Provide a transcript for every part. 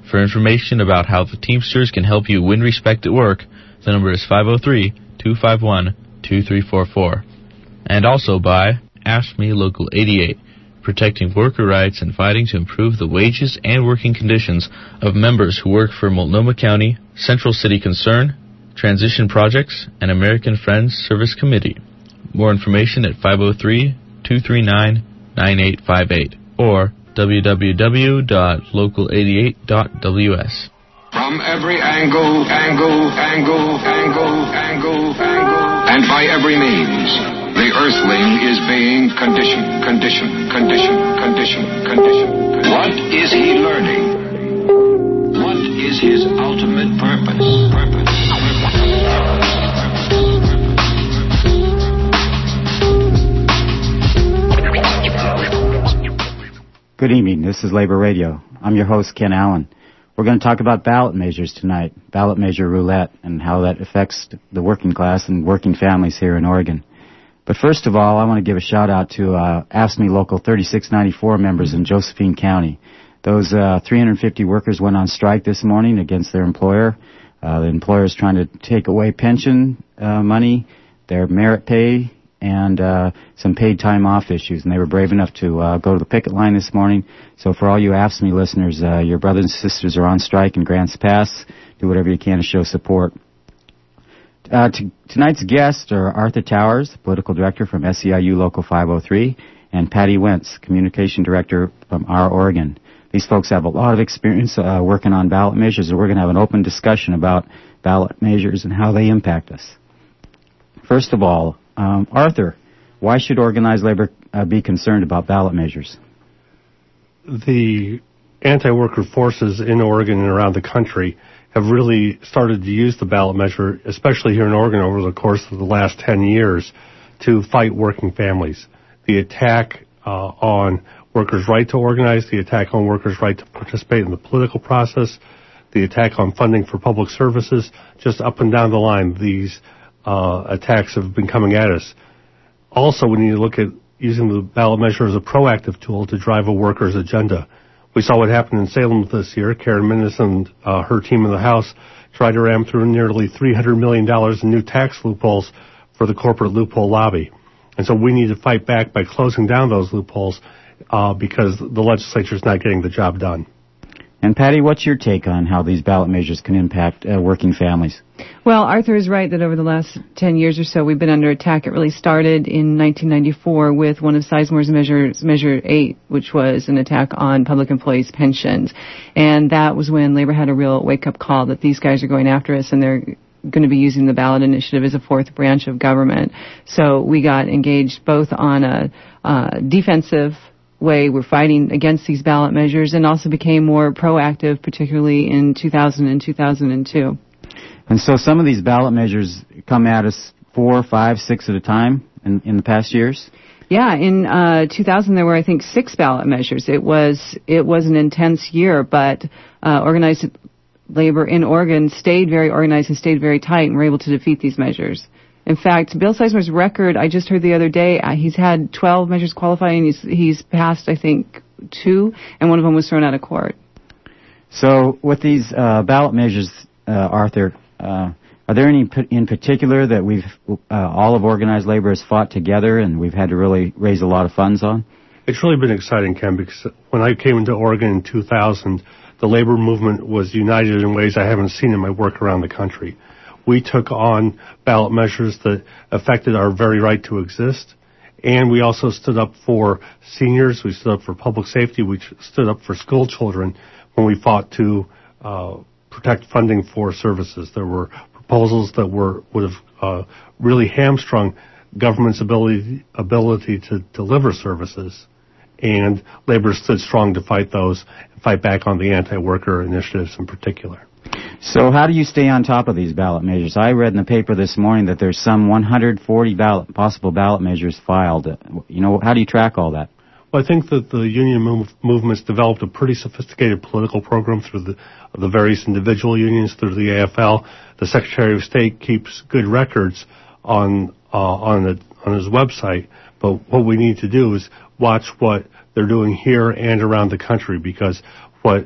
For information about how the Teamsters can help you win respect at work, the number is 503-251-2344. And also by AFSCME Local 88, protecting worker rights and fighting to improve the wages and working conditions of members who work for Multnomah County, Central City Concern, Transition Projects, and American Friends Service Committee. More information at 503-239-9858 or www.local88.ws. From every angle, and by every means, the Earthling is being conditioned. What is he learning? What is his ultimate purpose? Good evening. This is Labor Radio. I'm your host, Ken Allen. We're going to talk about ballot measures tonight, ballot measure roulette, and how that affects the working class and working families here in Oregon. But first of all, I want to give a shout-out to AFSCME Local 3694 members in Josephine County. Those 350 workers went on strike this morning against their employer. The employer is trying to take away pension money, their merit pay, and some paid time off issues. And they were brave enough to go to the picket line this morning. So for all you AFSCME listeners, your brothers and sisters are on strike in Grants Pass. Do whatever you can to show support. Tonight's guests are Arthur Towers, political director from SEIU Local 503, and Patty Wentz, communication director from our Oregon. These folks have a lot of experience working on ballot measures, and we're going to have an open discussion about ballot measures and how they impact us. First of all, Arthur, why should organized labor be concerned about ballot measures? The anti-worker forces in Oregon and around the country have really started to use the ballot measure, especially here in Oregon over the course of the last 10 years, to fight working families. The attack on workers' right to organize, the attack on workers' right to participate in the political process, the attack on funding for public services, just up and down the line, these attacks have been coming at us. Also, we need to look at using the ballot measure as a proactive tool to drive a worker's agenda. We saw what happened in Salem this year. Karen Minnis and her team in the House tried to ram through nearly $300 million in new tax loopholes for the corporate loophole lobby. And so we need to fight back by closing down those loopholes because the legislature is not getting the job done. And Patty, what's your take on how these ballot measures can impact working families? Well, Arthur is right that over the last 10 years or so, we've been under attack. It really started in 1994 with one of Sizemore's measures, Measure 8, which was an attack on public employees' pensions. And that was when labor had a real wake-up call that these guys are going after us and they're going to be using the ballot initiative as a fourth branch of government. So we got engaged both on a defensive way we're fighting against these ballot measures and also became more proactive, particularly in 2000 and 2002. And so some of these ballot measures come at us 4, 5, 6 at a time in the past years? Yeah, in 2000 there were, I think, 6 ballot measures. It was an intense year, but organized labor in Oregon stayed very organized and stayed very tight and were able to defeat these measures. In fact, Bill Sizemore's record, I just heard the other day, he's had 12 measures qualifying. He's passed, I think, 2, and one of them was thrown out of court. So with these ballot measures, Arthur, are there any in particular that we've all of organized labor has fought together and we've had to really raise a lot of funds on? It's really been exciting, Ken, because when I came into Oregon in 2000, the labor movement was united in ways I haven't seen in my work around the country. We took on ballot measures that affected our very right to exist, and we also stood up for seniors, we stood up for public safety, we stood up for school children when we fought to protect funding for services. There were proposals that would have really hamstrung government's ability to deliver services, and labor stood strong to fight those and fight back on the anti-worker initiatives in particular. So how do you stay on top of these ballot measures? I read in the paper this morning that there's some 140 possible ballot measures filed. How do you track all that? Well, I think that the union movement's developed a pretty sophisticated political program through the various individual unions, through the AFL. The Secretary of State keeps good records on his website, but what we need to do is watch what they're doing here and around the country, because what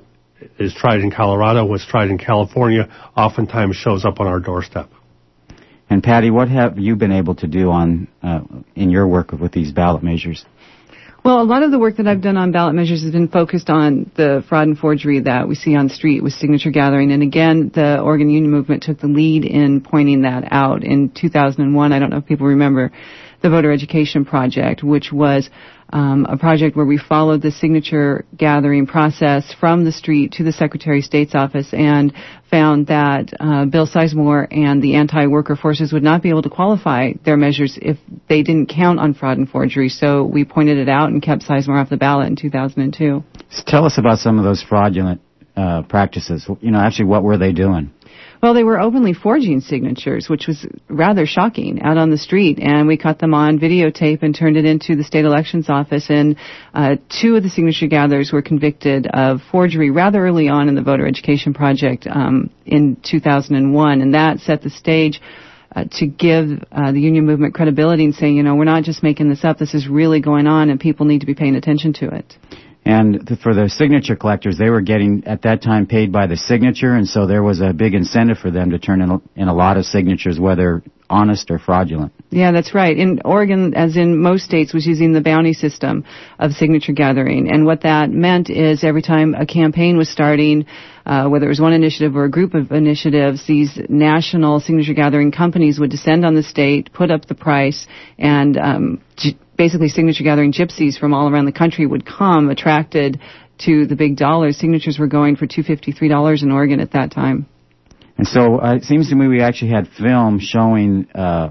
is tried in Colorado, what's tried in California, oftentimes shows up on our doorstep. And Patty, what have you been able to do on in your work with these ballot measures? Well, a lot of the work that I've done on ballot measures has been focused on the fraud and forgery that we see on the street with signature gathering. And again, the Oregon Union Movement took the lead in pointing that out in 2001. I don't know if people remember the Voter Education Project, which was a project where we followed the signature gathering process from the street to the Secretary of State's office and found that Bill Sizemore and the anti-worker forces would not be able to qualify their measures if they didn't count on fraud and forgery. So we pointed it out and kept Sizemore off the ballot in 2002. So tell us about some of those fraudulent practices. Actually, what were they doing? Well, they were openly forging signatures, which was rather shocking out on the street, and we caught them on videotape and turned it into the state elections office, and 2 of the signature gatherers were convicted of forgery rather early on in the Voter Education Project in 2001, and that set the stage to give the union movement credibility and saying, we're not just making this up, this is really going on, and people need to be paying attention to it. And for the signature collectors, they were getting, at that time, paid by the signature, and so there was a big incentive for them to turn in a lot of signatures, whether honest or fraudulent. Yeah, that's right. In Oregon, as in most states, was using the bounty system of signature gathering. And what that meant is every time a campaign was starting, whether it was one initiative or a group of initiatives, these national signature gathering companies would descend on the state, put up the price, and basically signature gathering gypsies from all around the country would come attracted to the big dollars. Signatures were going for $2.50, $3 in Oregon at that time. And so it seems to me we actually had film showing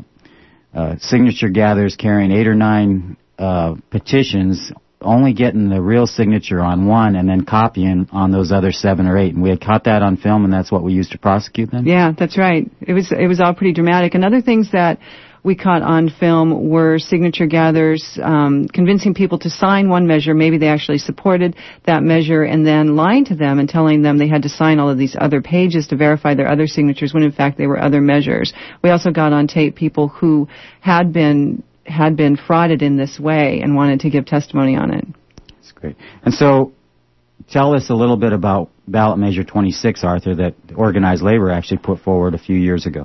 signature gatherers carrying 8 or 9 petitions, only getting the real signature on one and then copying on those other 7 or 8. And we had caught that on film, and that's what we used to prosecute them? Yeah, that's right. It was all pretty dramatic. And other things that we caught on film were signature gatherers convincing people to sign one measure. Maybe they actually supported that measure, and then lying to them and telling them they had to sign all of these other pages to verify their other signatures when in fact they were other measures. We also got on tape people who had been frauded in this way and wanted to give testimony on it. That's great. And so tell us a little bit about ballot measure 26, Arthur, that organized labor actually put forward a few years ago.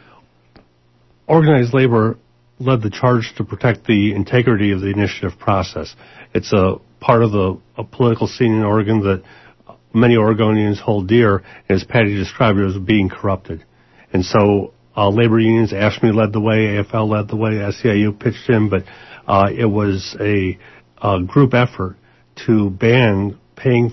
Organized labor led the charge to protect the integrity of the initiative process. It's a part of a political scene in Oregon that many Oregonians hold dear, and as Patty described it, as being corrupted. And so labor unions, AFSCME led the way, AFL led the way, SEIU pitched in, but it was a group effort to ban paying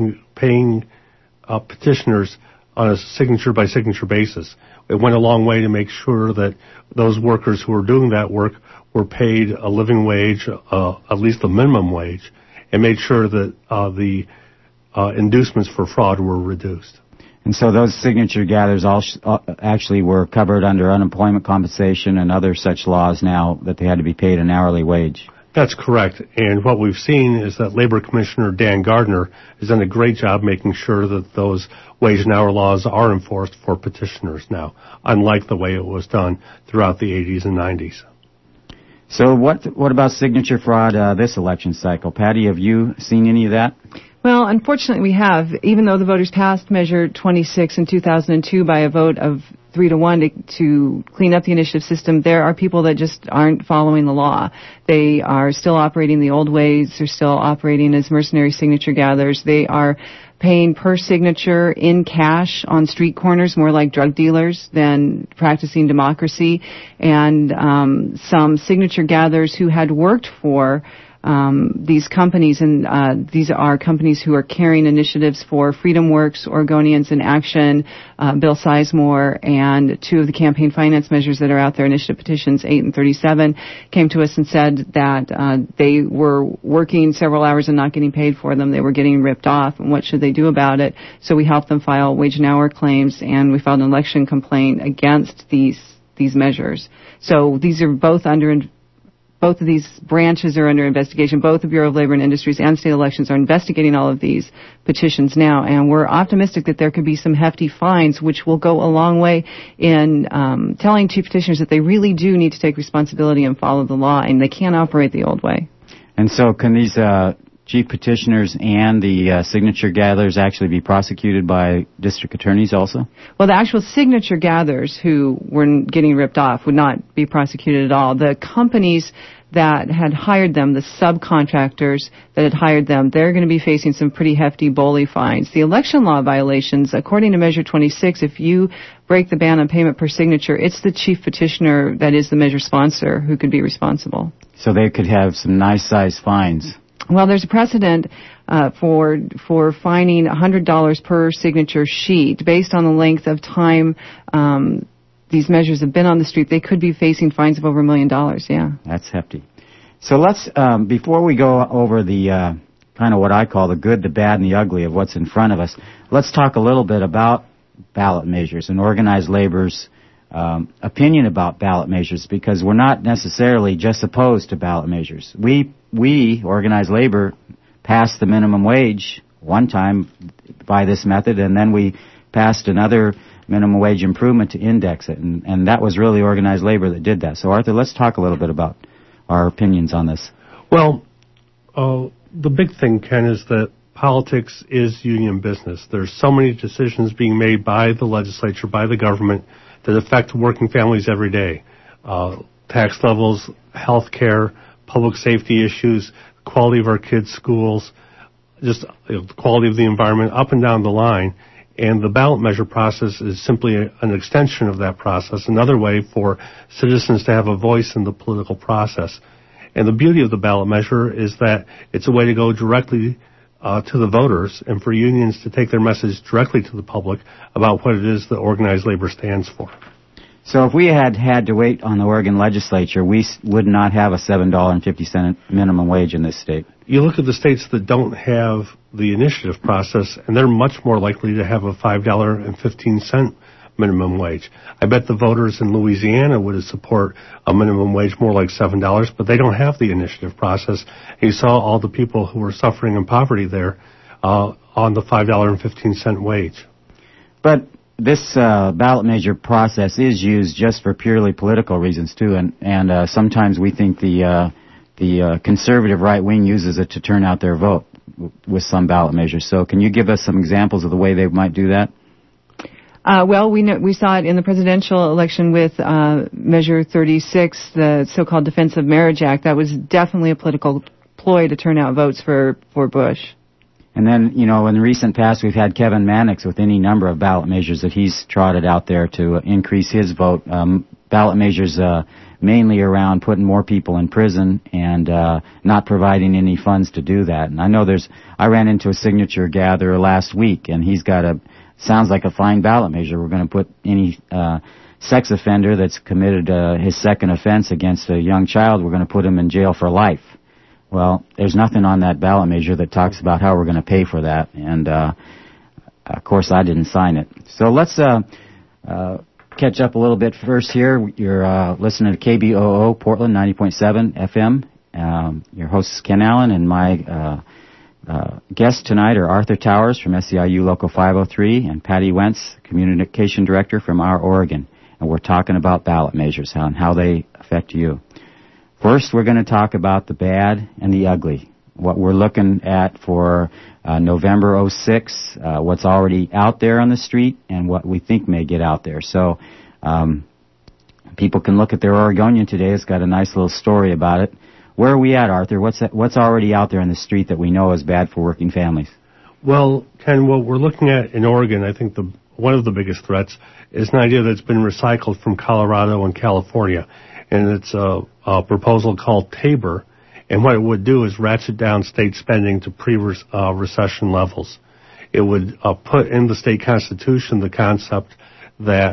petitioners on a signature-by-signature basis. It went a long way to make sure that those workers who were doing that work were paid a living wage, at least a minimum wage, and made sure that the inducements for fraud were reduced. And so those signature gatherers actually were covered under unemployment compensation and other such laws now that they had to be paid an hourly wage. That's correct. And what we've seen is that Labor Commissioner Dan Gardner has done a great job making sure that those wage and hour laws are enforced for petitioners now, unlike the way it was done throughout the 80s and 90s. So what about signature fraud this election cycle? Patty, have you seen any of that? Well, unfortunately we have. Even though the voters passed Measure 26 in 2002 by a vote of 3-1 to clean up the initiative system, there are people that just aren't following the law. They are still operating the old ways. They're still operating as mercenary signature gatherers. They are paying per signature in cash on street corners, more like drug dealers than practicing democracy. And some signature gatherers who had worked for these companies, and these are companies who are carrying initiatives for Freedom Works, Oregonians in Action, Bill Sizemore, and 2 of the campaign finance measures that are out there, initiative petitions 8 and 37, came to us and said that they were working several hours and not getting paid for them. They were getting ripped off, and what should they do about it? So we helped them file wage and hour claims, and we filed an election complaint against these measures. So these are both of these branches are under investigation. Both the Bureau of Labor and Industries and state elections are investigating all of these petitions now, and we're optimistic that there could be some hefty fines, which will go a long way in telling to petitioners that they really do need to take responsibility and follow the law, and they can't operate the old way. And so can these chief petitioners and the signature gatherers actually be prosecuted by district attorneys also? Well, the actual signature gatherers who were getting ripped off would not be prosecuted at all. The companies that had hired them, the subcontractors that had hired them, they're going to be facing some pretty hefty BOLI fines. The election law violations, according to Measure 26, if you break the ban on payment per signature, it's the chief petitioner that is the measure sponsor who could be responsible. So they could have some nice size fines. Well, there's a precedent for fining $100 per signature sheet based on the length of time these measures have been on the street. They could be facing fines of over $1 million, yeah. That's hefty. So let's, before we go over the kind of what I call the good, the bad, and the ugly of what's in front of us, let's talk a little bit about ballot measures and organized labor's opinion about ballot measures, because we're not necessarily just opposed to ballot measures. We organized labor, passed the minimum wage one time by this method, and then we passed another minimum wage improvement to index it, and that was really organized labor that did that. So, Arthur, let's talk a little bit about our opinions on this. Well, the big thing, Ken, is that politics is union business. There's so many decisions being made by the legislature, by the government, that affect working families every day. Tax levels, health care, public safety issues, quality of our kids' schools, just the quality of the environment, up and down the line. And the ballot measure process is simply an extension of that process, another way for citizens to have a voice in the political process. And the beauty of the ballot measure is that it's a way to go directly to the voters and for unions to take their message directly to the public about what it is that organized labor stands for. So if we had to wait on the Oregon legislature, we would not have a $7.50 minimum wage in this state. You look at the states that don't have the initiative process, and they're much more likely to have a $5.15 minimum wage. I bet the voters in Louisiana would support a minimum wage more like $7, but they don't have the initiative process. And you saw all the people who were suffering in poverty there on the $5.15 wage. But this ballot measure process is used just for purely political reasons too, and sometimes we think the conservative right wing uses it to turn out their vote with some ballot measures. So, can you give us some examples of the way they might do that? Well, we saw it in the presidential election with Measure 36, the so-called Defense of Marriage Act. That was definitely a political ploy to turn out votes for Bush. And then, you know, in the recent past, we've had Kevin Mannix with any number of ballot measures that he's trotted out there to increase his vote. Ballot measures mainly around putting more people in prison and not providing any funds to do that. And I know I ran into a signature gatherer last week, and he's got sounds like a fine ballot measure. We're going to put any sex offender that's committed his second offense against a young child, we're going to put him in jail for life. Well, there's nothing on that ballot measure that talks about how we're going to pay for that, and of course I didn't sign it. So let's catch up a little bit first here. You're listening to KBOO Portland 90.7 FM. Your host is Ken Allen, and my guests tonight are Arthur Towers from SEIU Local 503 and Patty Wentz, Communication Director from our Oregon. And we're talking about ballot measures and how they affect you. First, we're going to talk about the bad and the ugly, what we're looking at for November 06, what's already out there on the street, and what we think may get out there. So people can look at their Oregonian today. It's got a nice little story about it. Where are we at, Arthur? What's already out there in the street that we know is bad for working families? Well, Ken, what we're looking at in Oregon, I think one of the biggest threats is an idea that's been recycled from Colorado and California. And it's a proposal called TABOR, and what it would do is ratchet down state spending to pre-recession levels. It would put in the state constitution the concept that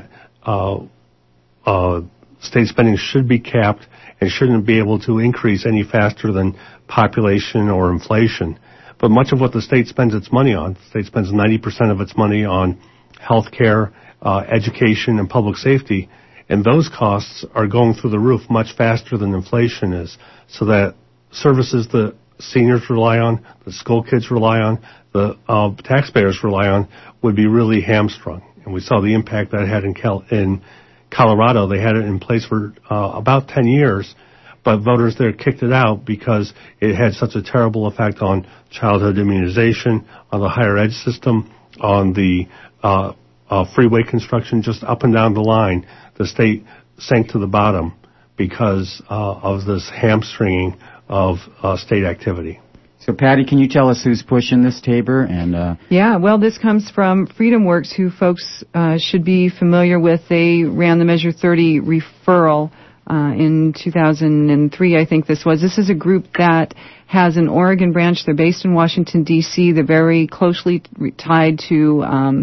state spending should be capped and shouldn't be able to increase any faster than population or inflation. But much of what the state spends its money on, the state spends 90% of its money on health care, education, and public safety, and those costs are going through the roof much faster than inflation is, so that services the seniors rely on, the school kids rely on, the taxpayers rely on, would be really hamstrung. And we saw the impact that had in Colorado. They had it in place for about 10 years, but voters there kicked it out because it had such a terrible effect on childhood immunization, on the higher ed system, on the freeway construction, just up and down the line. The state sank to the bottom because of this hamstringing of state activity. So, Patty, can you tell us who's pushing this, Tabor? And yeah, well, this comes from FreedomWorks, who folks should be familiar with. They ran the Measure 30 referral in 2003, I think this was. This is a group that has an Oregon branch. They're based in Washington, D.C. They're very closely tied to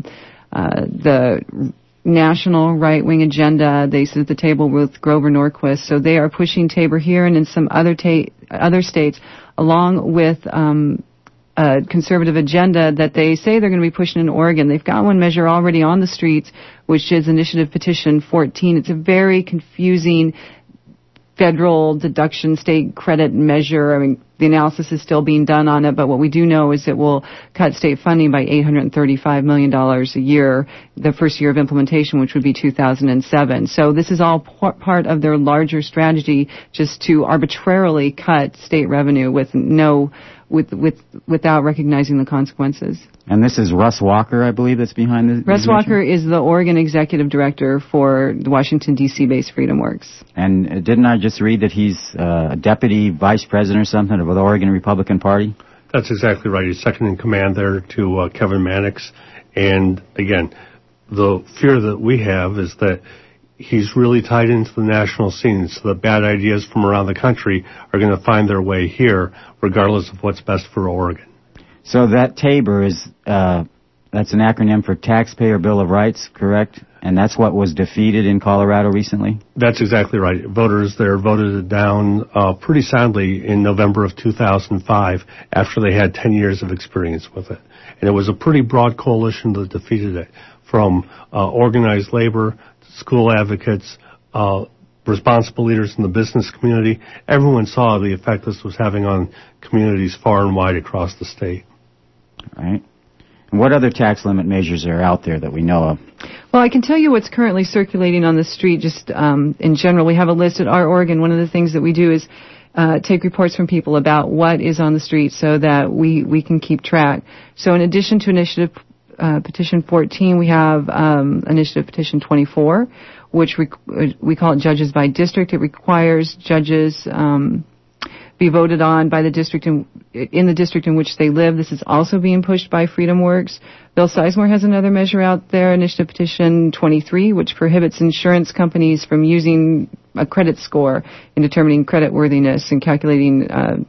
the national right-wing agenda. They sit at the table with Grover Norquist. So they are pushing Tabor here and in some other states, along with a conservative agenda that they say they're going to be pushing in Oregon. They've got one measure already on the streets, which is Initiative Petition 14. It's a very confusing federal deduction state credit measure. I mean, the analysis is still being done on it, but what we do know is it will cut state funding by $835 million a year, the first year of implementation, which would be 2007. So this is all part of their larger strategy, just to arbitrarily cut state revenue without recognizing the consequences. And this is Russ Walker, I believe, that's behind this. Russ Walker is the Oregon executive director for the Washington, D.C. based FreedomWorks. And didn't I just read that he's a deputy vice president or something of the Oregon Republican Party? That's exactly right. He's second in command there to Kevin Mannix. And again, the fear that we have is that he's really tied into the national scene, so the bad ideas from around the country are going to find their way here, regardless of what's best for Oregon. So that Tabor is, that's an acronym for Taxpayer Bill of Rights, correct? And that's what was defeated in Colorado recently? That's exactly right. Voters there voted it down pretty soundly in November of 2005 after they had 10 years of experience with it. And it was a pretty broad coalition that defeated it, from organized labor, school advocates, responsible leaders in the business community. Everyone saw the effect this was having on communities far and wide across the state. All right. And what other tax limit measures are out there that we know of? Well, I can tell you what's currently circulating on the street. Just in general, we have a list at our Oregon. One of the things that we do is take reports from people about what is on the street so that we can keep track. So in addition to Initiative Petition 14, we have Initiative Petition 24, which we call it Judges by District. It requires judges be voted on by the district in the district in which they live. This is also being pushed by FreedomWorks. Bill Sizemore has another measure out there, Initiative Petition 23, which prohibits insurance companies from using a credit score in determining creditworthiness and calculating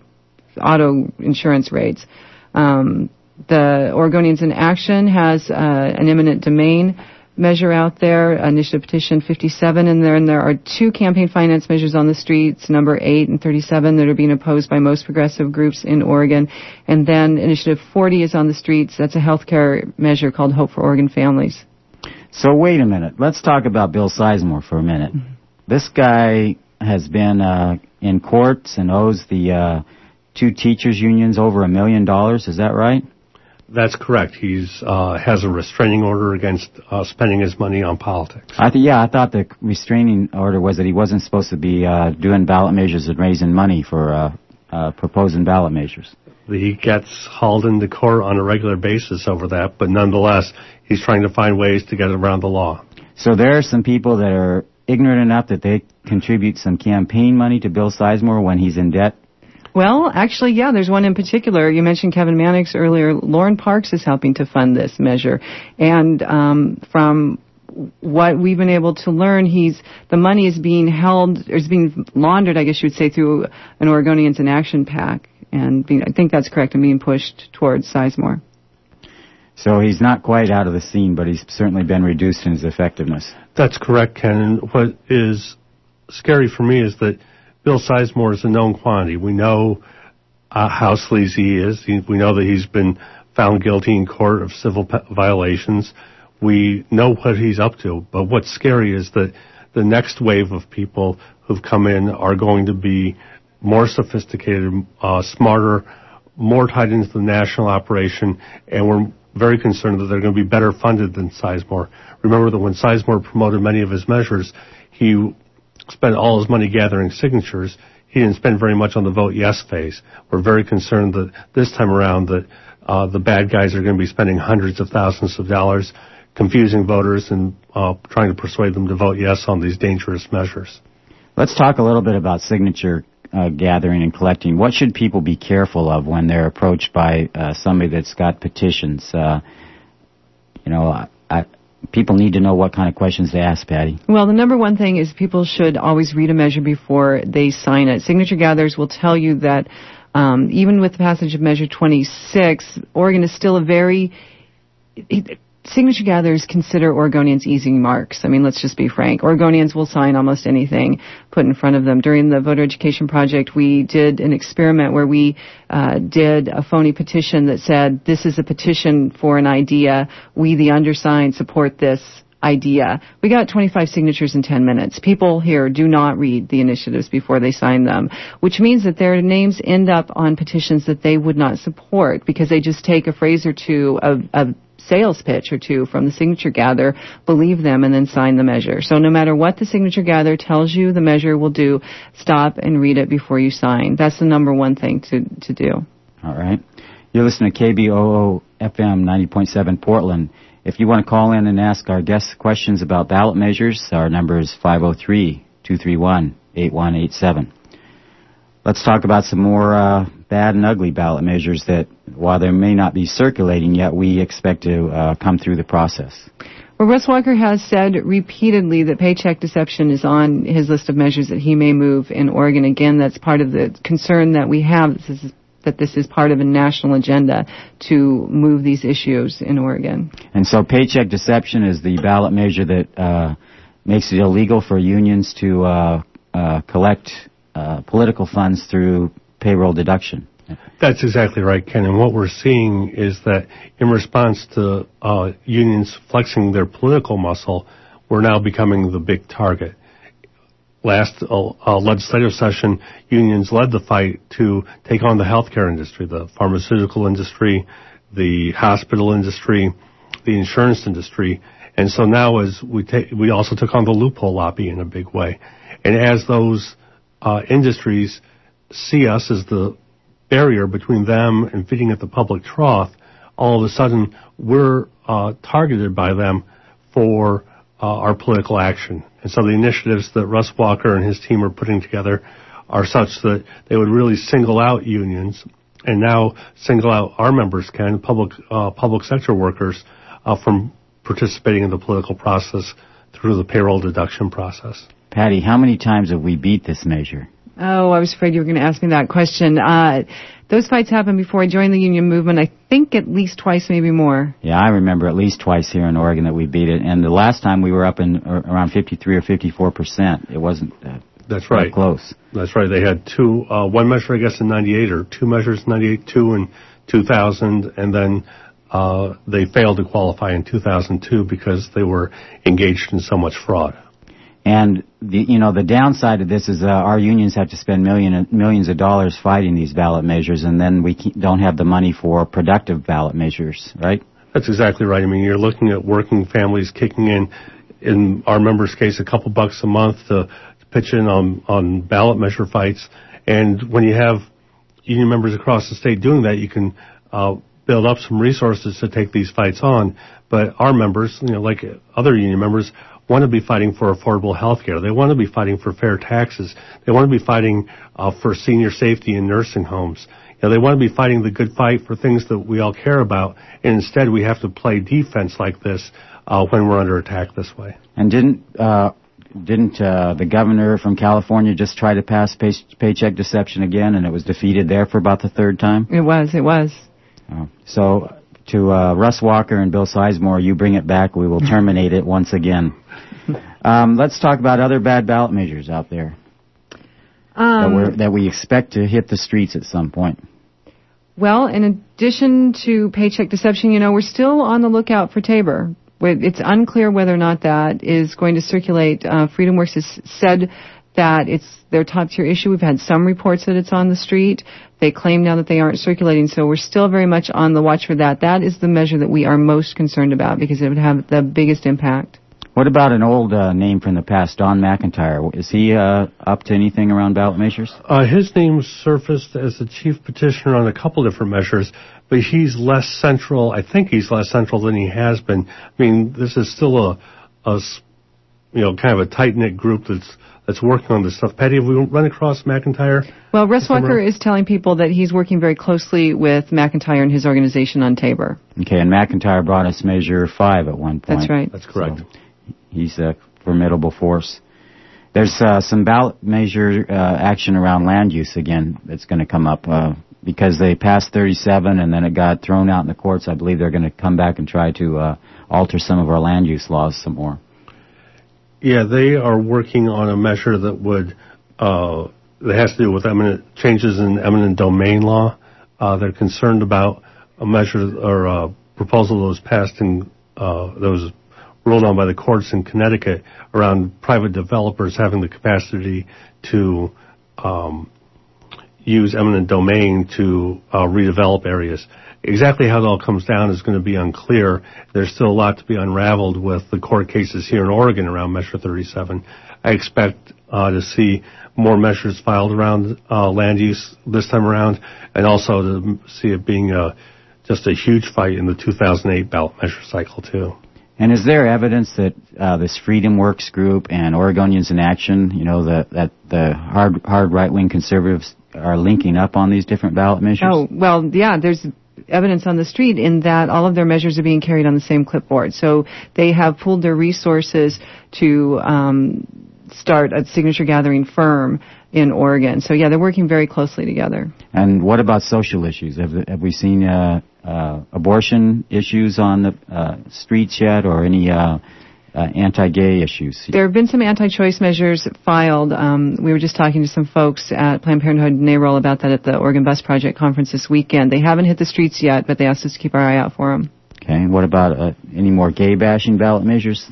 auto insurance rates. The Oregonians in Action has an eminent domain measure out there, Initiative Petition 57, and there are two campaign finance measures on the streets, number 8 and 37, that are being opposed by most progressive groups in Oregon. And then Initiative 40 is on the streets. That's a health care measure called Hope for Oregon Families. So wait a minute. Let's talk about Bill Sizemore for a minute. Mm-hmm. This guy has been in courts and owes the two teachers' unions over $1 million. Is that right? That's correct. He's has a restraining order against spending his money on politics. I thought the restraining order was that he wasn't supposed to be doing ballot measures and raising money for proposing ballot measures. He gets hauled into court on a regular basis over that, but nonetheless, he's trying to find ways to get around the law. So there are some people that are ignorant enough that they contribute some campaign money to Bill Sizemore when he's in debt? Well, actually, yeah, there's one in particular. You mentioned Kevin Mannix earlier. Lauren Parks is helping to fund this measure. And from what we've been able to learn, the money is being held, or is being laundered, I guess you would say, through an Oregonians in Action PAC. And I think that's correct, and being pushed towards Sizemore. So he's not quite out of the scene, but he's certainly been reduced in his effectiveness. That's correct, Ken. And what is scary for me is that Bill Sizemore is a known quantity. We know how sleazy he is. We know that he's been found guilty in court of civil violations. We know what he's up to. But what's scary is that the next wave of people who've come in are going to be more sophisticated, smarter, more tied into the national operation, and we're very concerned that they're going to be better funded than Sizemore. Remember that when Sizemore promoted many of his measures, he spent all his money gathering signatures. he didn't spend very much on the vote yes phase. We're very concerned that this time around that the bad guys are going to be spending hundreds of thousands of dollars confusing voters and trying to persuade them to vote yes on these dangerous measures. Let's talk a little bit about signature gathering and collecting. What should people be careful of when they're approached by somebody that's got petitions? People need to know what kind of questions to ask, Patty. Well, the number one thing is people should always read a measure before they sign it. Signature gatherers will tell you that even with the passage of Measure 26, Oregon is still a very... Signature gatherers consider Oregonians easy marks. I mean, let's just be frank. Oregonians will sign almost anything put in front of them. During the voter education project, we did an experiment where we did a phony petition that said, this is a petition for an idea. We, the undersigned, support this idea. We got 25 signatures in 10 minutes. People here do not read the initiatives before they sign them, which means that their names end up on petitions that they would not support because they just take a phrase or two of sales pitch or two from the signature gatherer, believe them, and then sign the measure. So no matter what the signature gatherer tells you the measure will do, stop and read it before you sign. That's the number one thing to do. All right. You're listening to KBOO FM 90.7 Portland. If you want to call in and ask our guests questions about ballot measures, our number is 503-231-8187. Let's talk about some more bad and ugly ballot measures that, while they may not be circulating yet, we expect to come through the process. Well, Russ Walker has said repeatedly that paycheck deception is on his list of measures that he may move in Oregon. Again, that's part of the concern that we have, that this is part of a national agenda to move these issues in Oregon. And so paycheck deception is the ballot measure that makes it illegal for unions to collect political funds through payroll deduction. That's exactly right, Ken. And what we're seeing is that in response to unions flexing their political muscle, we're now becoming the big target. Last legislative session, unions led the fight to take on the healthcare industry, the pharmaceutical industry, the hospital industry, the insurance industry. And so now as we also took on the loophole lobby in a big way. And as those industries see us as the barrier between them and feeding at the public trough, all of a sudden we're targeted by them for our political action. And so the initiatives that Russ Walker and his team are putting together are such that they would really single out unions and now single out our members, Ken, public sector workers, from participating in the political process through the payroll deduction process. Patty, how many times have we beat this measure? Oh, I was afraid you were going to ask me that question. Those fights happened before I joined the union movement. I think at least twice, maybe more. Yeah, I remember at least twice here in Oregon that we beat it. And the last time we were up in around 53 or 54%. It wasn't That's right. Close. That's right. They had one measure, I guess, in 98, or two measures in 98, two in 2000, and then they failed to qualify in 2002 because they were engaged in so much fraud. And the downside of this is our unions have to spend millions of dollars fighting these ballot measures, and then we don't have the money for productive ballot measures, right? That's exactly right. I mean, you're looking at working families kicking in our members' case, a couple bucks a month to pitch in on ballot measure fights. And when you have union members across the state doing that, you can build up some resources to take these fights on. But our members, like other union members, want to be fighting for affordable health care. They want to be fighting for fair taxes. They want to be fighting for senior safety in nursing homes. They want to be fighting the good fight for things that we all care about. And instead, we have to play defense like this when we're under attack this way. And didn't the governor from California just try to pass paycheck deception again, and it was defeated there for about the third time? It was. So to Russ Walker and Bill Sizemore, you bring it back. We will terminate it once again. Let's talk about other bad ballot measures out there that we expect to hit the streets at some point. Well, in addition to paycheck deception, we're still on the lookout for Tabor. It's unclear whether or not that is going to circulate. FreedomWorks has said that it's their top tier issue. We've had some reports that it's on the street. They claim now that they aren't circulating, so we're still very much on the watch for that. That is the measure that we are most concerned about because it would have the biggest impact. What about an old name from the past, Don McIntyre? Is he up to anything around ballot measures? His name surfaced as the chief petitioner on a couple different measures, but he's less central. I think he's less central than he has been. I mean, this is still a kind of a tight-knit group that's working on this stuff. Patty, have we run across McIntyre? Well, Russ Walker is telling people that he's working very closely with McIntyre and his organization on Tabor. Okay, and McIntyre brought us Measure 5 at one point. That's right. That's correct. So he's a formidable force. There's some ballot measure action around land use again that's going to come up because they passed 37 and then it got thrown out in the courts. I believe they're going to come back and try to alter some of our land use laws some more. Yeah, they are working on a measure that has to do with changes in eminent domain law. They're concerned about a measure or a proposal that was passed that was ruled on by the courts in Connecticut around private developers having the capacity to use eminent domain to redevelop areas. Exactly how it all comes down is going to be unclear. There's still a lot to be unraveled with the court cases here in Oregon around Measure 37. I expect to see more measures filed around land use this time around, and also to see it being just a huge fight in the 2008 ballot measure cycle, too. And is there evidence that this Freedom Works group and Oregonians in Action, that the hard right-wing conservatives are linking up on these different ballot measures? Oh, well, yeah, there's evidence on the street in that all of their measures are being carried on the same clipboard. So they have pooled their resources to start a signature gathering firm in Oregon. So, yeah, they're working very closely together. And what about social issues? Have we seen abortion issues on the streets yet, or any anti-gay issues? There have been some anti-choice measures filed. We were just talking to some folks at Planned Parenthood NARAL about that at the Oregon Bus Project conference this weekend. They haven't hit the streets yet, but they asked us to keep our eye out for them. Okay. What about any more gay-bashing ballot measures?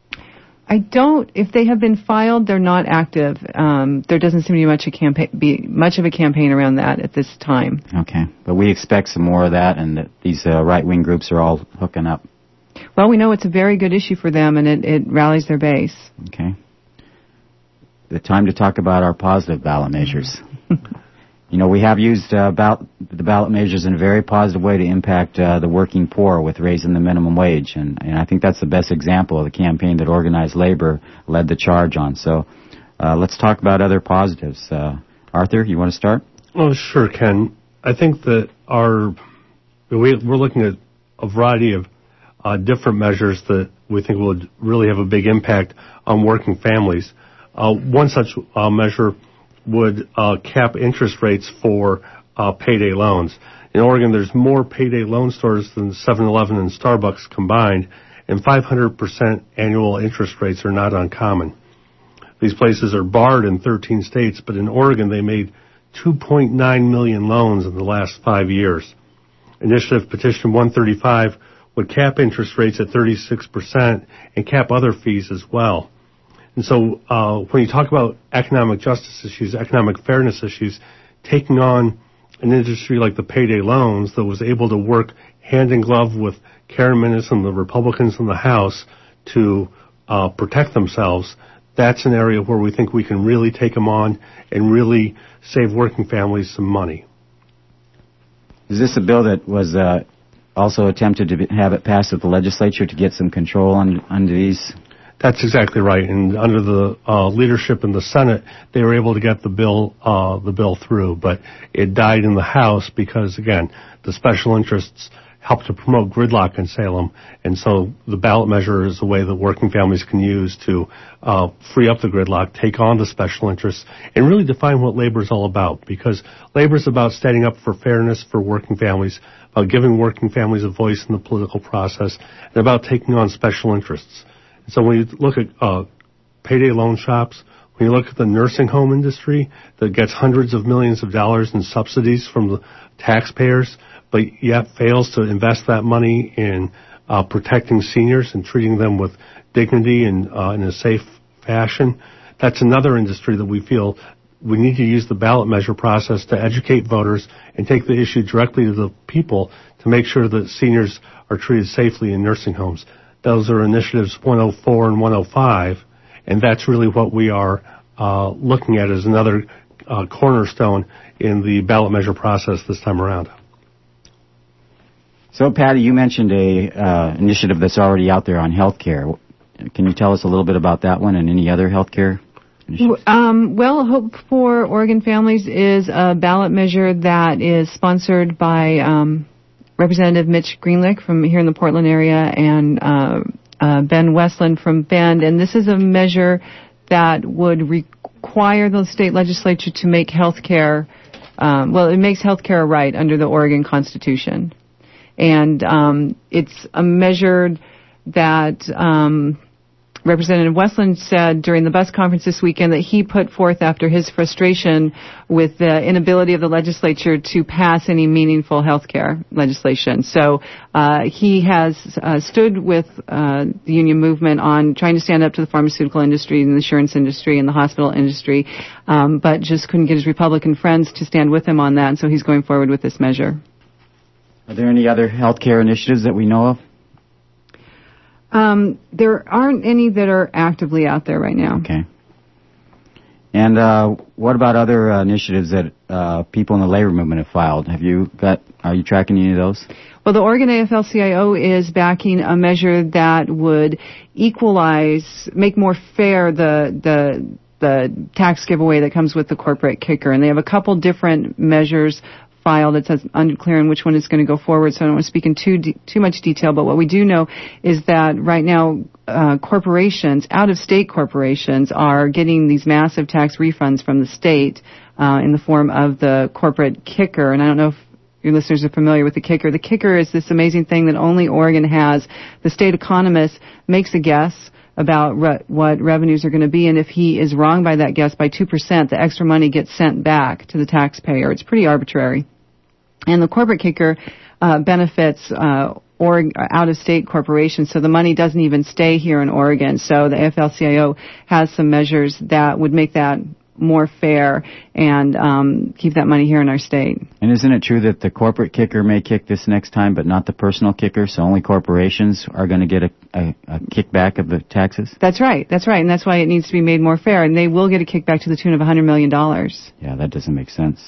If they have been filed, they're not active. There doesn't seem to be much of a campaign around that at this time. Okay. But we expect some more of that, and that these right-wing groups are all hooking up. Well, we know it's a very good issue for them, and it rallies their base. Okay. The time to talk about our positive ballot measures. We have used the ballot measures in a very positive way to impact the working poor with raising the minimum wage. And I think that's the best example of the campaign that organized labor led the charge on. So let's talk about other positives. Arthur, you want to start? Oh, sure, Ken. I think that we're looking at a variety of different measures that we think will really have a big impact on working families. One such measure would cap interest rates for payday loans. In Oregon, there's more payday loan stores than 7-Eleven and Starbucks combined, and 500% annual interest rates are not uncommon. These places are barred in 13 states, but in Oregon, they made 2.9 million loans in the last 5 years. Initiative Petition 135 would cap interest rates at 36% and cap other fees as well. And so when you talk about economic justice issues, economic fairness issues, taking on an industry like the payday loans that was able to work hand in glove with Karen Minnis and the Republicans in the House to protect themselves, that's an area where we think we can really take them on and really save working families some money. Is this a bill that was also attempted to have it passed at the legislature to get some control under these? That's exactly right. And under the leadership in the Senate, they were able to get the bill through, but it died in the House because, again, the special interests help to promote gridlock in Salem, and so the ballot measure is a way that working families can use to free up the gridlock, take on the special interests, and really define what labor is all about, because labor is about standing up for fairness for working families, about giving working families a voice in the political process, and about taking on special interests. So when you look at payday loan shops, when you look at the nursing home industry that gets hundreds of millions of dollars in subsidies from the taxpayers, but yet fails to invest that money in protecting seniors and treating them with dignity and in a safe fashion, that's another industry that we feel we need to use the ballot measure process to educate voters and take the issue directly to the people to make sure that seniors are treated safely in nursing homes. Those are initiatives 104 and 105, and that's really what we are looking at as another cornerstone in the ballot measure process this time around. So, Patty, you mentioned a initiative that's already out there on healthcare. Can you tell us a little bit about that one and any other healthcare initiatives? Well, Hope for Oregon Families is a ballot measure that is sponsored by Representative Mitch Greenlick from here in the Portland area and Ben Westland from Bend. And this is a measure that would require the state legislature to make health care, it makes health care a right under the Oregon Constitution. And it's a measure that Representative Westland said during the bus conference this weekend that he put forth after his frustration with the inability of the legislature to pass any meaningful health care legislation. So he has stood with the union movement on trying to stand up to the pharmaceutical industry and the insurance industry and the hospital industry, but just couldn't get his Republican friends to stand with him on that, and so he's going forward with this measure. Are there any other health care initiatives that we know of? There aren't any that are actively out there right now. Okay. And what about other initiatives that people in the labor movement have filed? Are you tracking any of those? Well, the Oregon AFL-CIO is backing a measure that would make more fair the tax giveaway that comes with the corporate kicker. And they have a couple different measures filed. It says unclear on which one is going to go forward, so I don't want to speak in too much detail, but what we do know is that right now corporations, out-of-state corporations, are getting these massive tax refunds from the state in the form of the corporate kicker, and I don't know if your listeners are familiar with the kicker. The kicker is this amazing thing that only Oregon has. The state economist makes a guess about what revenues are going to be, and if he is wrong by that guess by 2%, the extra money gets sent back to the taxpayer. It's pretty arbitrary. And the corporate kicker benefits out-of-state corporations, so the money doesn't even stay here in Oregon. So the AFL-CIO has some measures that would make that more fair and keep that money here in our state. And isn't it true that the corporate kicker may kick this next time, but not the personal kicker, so only corporations are going to get a kickback of the taxes? That's right, and that's why it needs to be made more fair, and they will get a kickback to the tune of $100 million. Yeah, that doesn't make sense.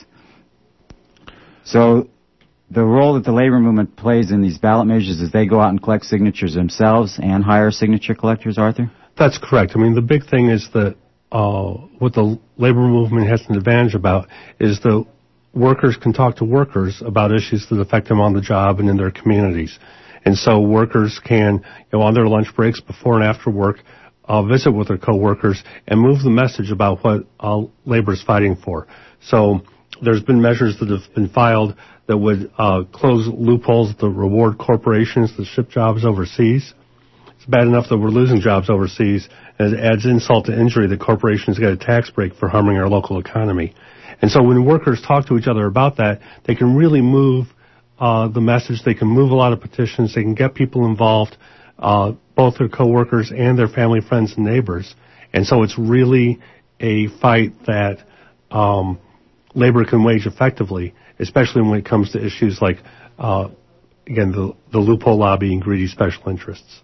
So the role that the labor movement plays in these ballot measures is they go out and collect signatures themselves and hire signature collectors, Arthur? That's correct. I mean, the big thing is that what the labor movement has an advantage about is the workers can talk to workers about issues that affect them on the job and in their communities. And so workers can, on their lunch breaks, before and after work, visit with their coworkers and move the message about what labor is fighting for. So there's been measures that have been filed that would close loopholes that reward corporations that ship jobs overseas. It's bad enough that we're losing jobs overseas, and it adds insult to injury that corporations get a tax break for harming our local economy. And so when workers talk to each other about that, they can really move the message. They can move a lot of petitions. They can get people involved, both their coworkers and their family, friends, and neighbors. And so it's really a fight that labor can wage effectively, especially when it comes to issues like, again, the loophole lobby and greedy special interests.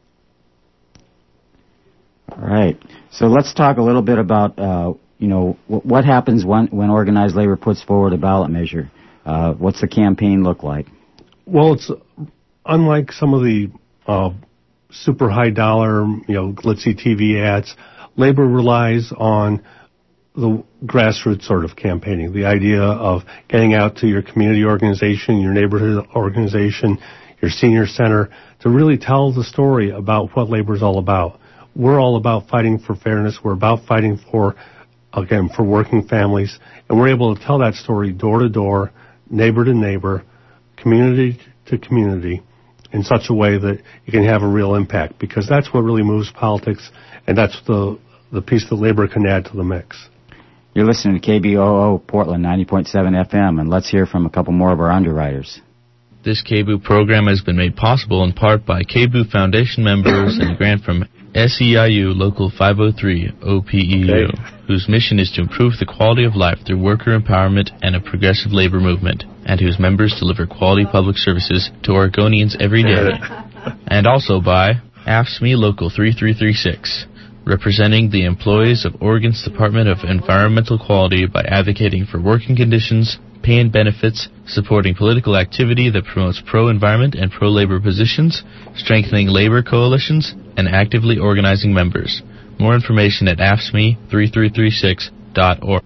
All right. So let's talk a little bit about, what happens when organized labor puts forward a ballot measure. What's the campaign look like? Well, it's unlike some of the super high dollar, glitzy TV ads. Labor relies on the grassroots sort of campaigning, the idea of getting out to your community organization, your neighborhood organization, your senior center, to really tell the story about what labor is all about. We're all about fighting for fairness. We're about fighting for working families. And we're able to tell that story door to door, neighbor to neighbor, community to community, in such a way that you can have a real impact, because that's what really moves politics, and that's the piece that labor can add to the mix. You're listening to KBOO Portland 90.7 FM, and let's hear from a couple more of our underwriters. This KBOO program has been made possible in part by KBOO Foundation members and a grant from SEIU Local 503 OPEU, whose mission is to improve the quality of life through worker empowerment and a progressive labor movement, and whose members deliver quality public services to Oregonians every day. And also by AFSCME Local 3336, representing the employees of Oregon's Department of Environmental Quality by advocating for working conditions, pay and benefits, supporting political activity that promotes pro-environment and pro-labor positions, strengthening labor coalitions, and actively organizing members. More information at AFSCME3336.org.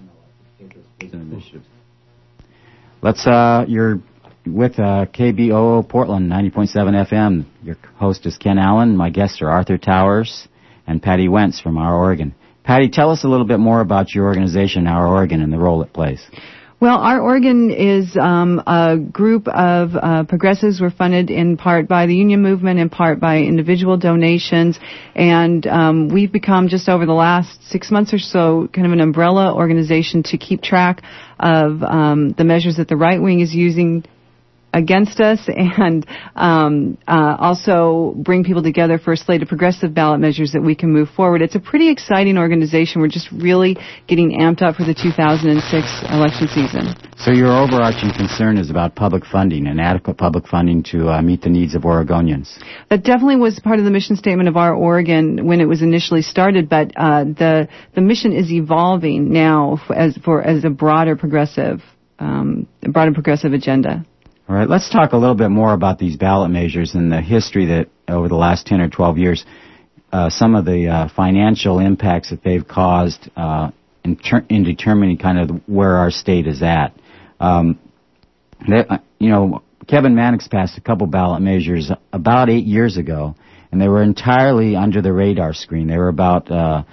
You're with KBOO Portland 90.7 FM. Your host is Ken Allen. My guests are Arthur Towers and Patty Wentz from Our Oregon. Patty, tell us a little bit more about your organization, Our Oregon, and the role it plays. Well, Our Oregon is a group of progressives. We're funded in part by the union movement, in part by individual donations, and we've become, just over the last 6 months or so, kind of an umbrella organization to keep track of the measures that the right wing is using against us, and also bring people together for a slate of progressive ballot measures that we can move forward. It's a pretty exciting organization. We're just really getting amped up for the 2006 election season. So your overarching concern is about public funding and adequate public funding to meet the needs of Oregonians. That definitely was part of the mission statement of Our Oregon when it was initially started, but the mission is evolving now as a broader progressive agenda. All right, let's talk a little bit more about these ballot measures and the history that over the last 10 or 12 years, some of the financial impacts that they've caused in determining kind of where our state is at. Kevin Mannix passed a couple ballot measures about 8 years ago, and they were entirely under the radar screen. They were about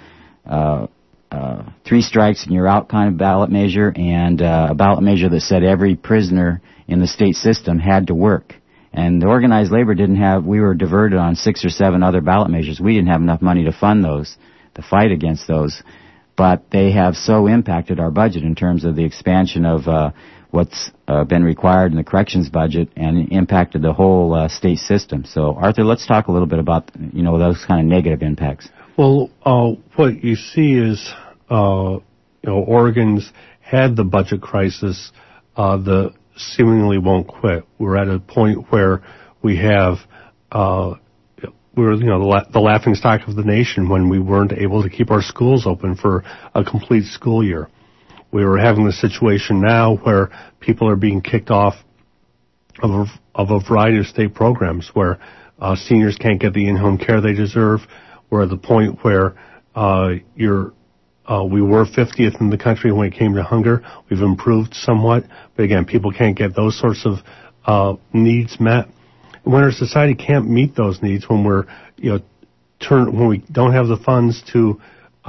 3 strikes and you're out kind of ballot measure, and a ballot measure that said every prisoner in the state system had to work. And the organized labor we were diverted on 6 or 7 other ballot measures. We didn't have enough money to fund those, to fight against those. But they have so impacted our budget in terms of the expansion of what's been required in the corrections budget and impacted the whole state system. So, Arthur, let's talk a little bit about, those kind of negative impacts. Well, what you see is, Oregon's had the budget crisis, the seemingly won't quit. We're at a point where we have, the laughing stock of the nation when we weren't able to keep our schools open for a complete school year. We were having the situation now where people are being kicked off of a variety of state programs where seniors can't get the in-home care they deserve. We're at the point where we were 50th in the country when it came to hunger. We've improved somewhat, but again, people can't get those sorts of needs met. When our society can't meet those needs, when we're when we don't have the funds to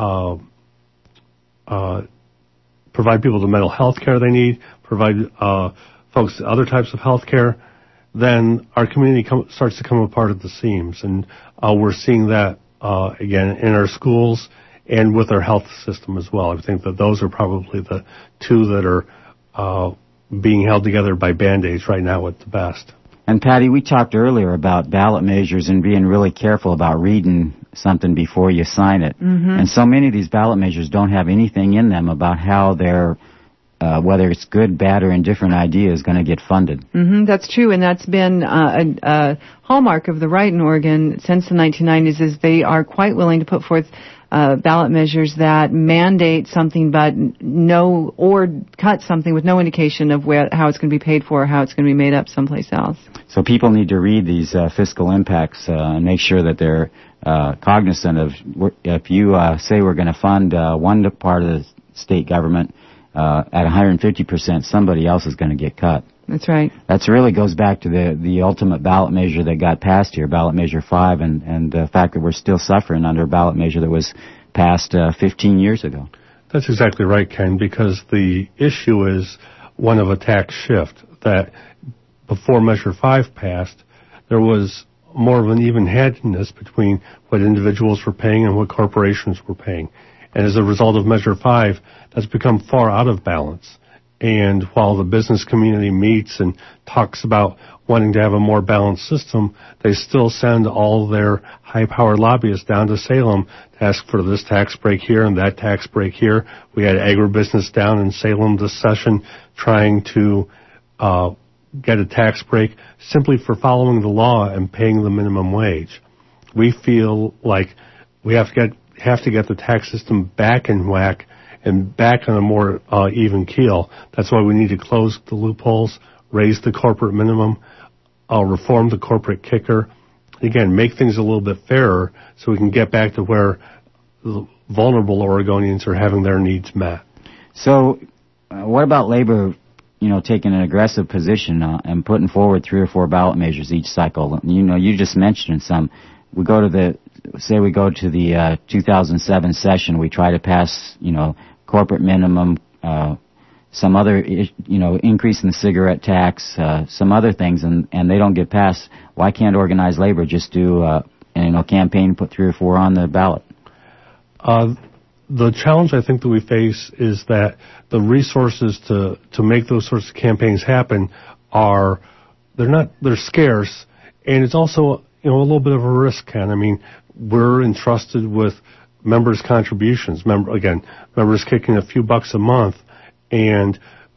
provide people the mental health care they need, provide folks other types of health care, then our community starts to come apart at the seams, and we're seeing that again in our schools and with our health system as well. I think that those are probably the two that are being held together by Band-Aids right now at the best. And Patty, we talked earlier about ballot measures and being really careful about reading something before you sign it. Mm-hmm. And so many of these ballot measures don't have anything in them about how they're whether it's good, bad, or indifferent idea is going to get funded. Mm-hmm, that's true, and that's been a hallmark of the right in Oregon since the 1990s, is they are quite willing to put forth ballot measures that mandate something or cut something with no indication of how it's going to be paid for or how it's going to be made up someplace else. So people need to read these fiscal impacts and make sure that they're cognizant of, if you say we're going to fund one part of the state government at 150%, somebody else is going to get cut. That's right. That really goes back to the ultimate ballot measure that got passed here, ballot measure 5, and the fact that we're still suffering under a ballot measure that was passed 15 years ago. That's exactly right, Ken, because the issue is one of a tax shift, that before Measure 5 passed, there was more of an even-handedness between what individuals were paying and what corporations were paying. And as a result of Measure 5, that's become far out of balance. And while the business community meets and talks about wanting to have a more balanced system, they still send all their high-powered lobbyists down to Salem to ask for this tax break here and that tax break here. We had agribusiness down in Salem this session trying to get a tax break simply for following the law and paying the minimum wage. we feel like we have to get the tax system back in whack and back on a more even keel. That's why we need to close the loopholes, raise the corporate minimum, reform the corporate kicker. Again, make things a little bit fairer so we can get back to where the vulnerable Oregonians are having their needs met. So, what about labor, taking an aggressive position and putting forward 3 or 4 ballot measures each cycle? You just mentioned some. We go to the 2007 session, we try to pass, corporate minimum, some other, increase in the cigarette tax, some other things, and they don't get passed. Why can't organized labor just do, campaign, put 3 or 4 on the ballot? The challenge I think that we face is that the resources to make those sorts of campaigns happen they're scarce, and it's also, a little bit of a risk, Ken. I mean, we're entrusted with members' contributions. Members kicking a few bucks a month, and